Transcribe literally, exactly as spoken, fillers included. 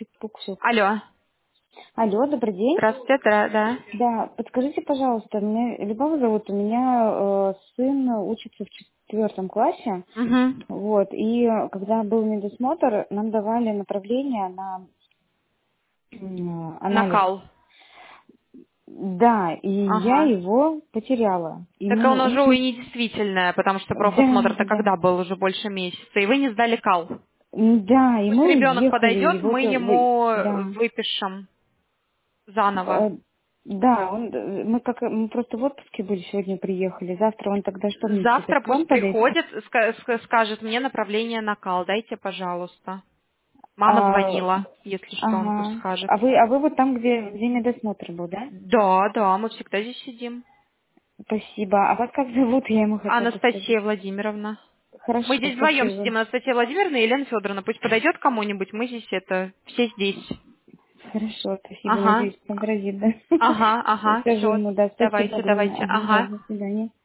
Чик-пук-шук. Алло. Алло, добрый день. Здравствуйте, да, да. Да, подскажите, пожалуйста, меня Любовь зовут, у меня э, сын учится в четвертом классе, Угу. вот, и э, когда был медосмотр, нам давали направление на м, анализ. Накал. Да, и я Ага. его потеряла. И Так мы он уже и очень... недействительное, потому что Да, профосмотр-то да. когда был уже больше месяца, и вы не сдали кал. М, Да, и Пусть мы ребенок уехали, и подойдет, вот мы э, вы... ему Да. выпишем заново. Э, Да, он, э, мы как мы просто в отпуске были, сегодня приехали. Завтра он тогда что мне через Завтра к вам пусть подойти? приходит, ска- ска- скажет мне направление на кал. Дайте, пожалуйста. Мама А, звонила, если что, он пусть ага. скажет. А вы, а вы вот там, где, где медосмотр был, да? Да, да, мы всегда здесь сидим. Спасибо. А вас как зовут? Я ему хотела бы сказать. Анастасия Владимировна. Мы Хорошо, здесь вдвоем спасибо. сидим, Анастасия Владимировна и Елена Федоровна. Пусть подойдет кому-нибудь, мы здесь это, все здесь. Хорошо, спасибо. Ага, Надеюсь, сообразит, да? ага, ага, Скажу все, ему, да. Спасибо давайте, огромное. давайте, Ага, да, ага. до свидания.